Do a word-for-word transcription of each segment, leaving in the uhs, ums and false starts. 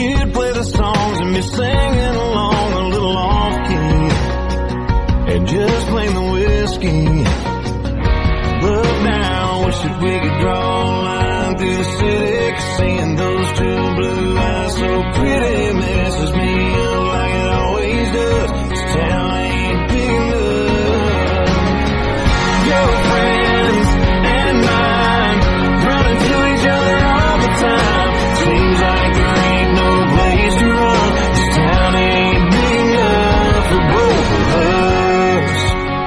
you'd play the songs and be singing along a little off key, and just plain the whiskey. But now, wish that we could draw a line through the city, 'cause seeing those two blue eyes so pretty messes me up like it always does. This town ain't big enough. Your friends and mine running to each other all the time. Seems like there ain't no place to run. This town ain't big enough for both of us.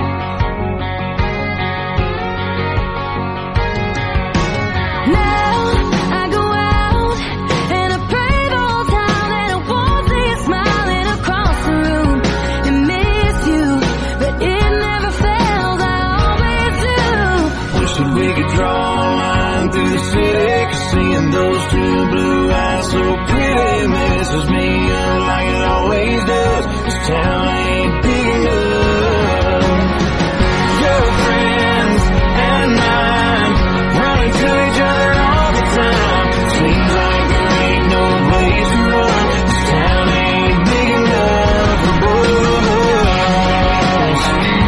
Now I go out and I pray the whole time that I won't see you smiling across the room and miss you, but it never fails, I always do. Wish that we could draw a line through the city, 'cause seeing those two blue eyes so pretty messes me up like it always does. This town ain't big enough. Your friends and mine running to each other all the time. Seems like there ain't no place to run. This town ain't big enough for both of us.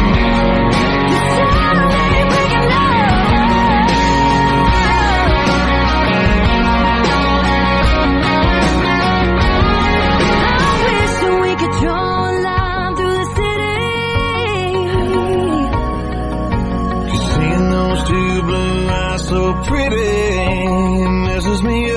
I wish that we could draw a line through the city. Seeing those two blue eyes so pretty messes me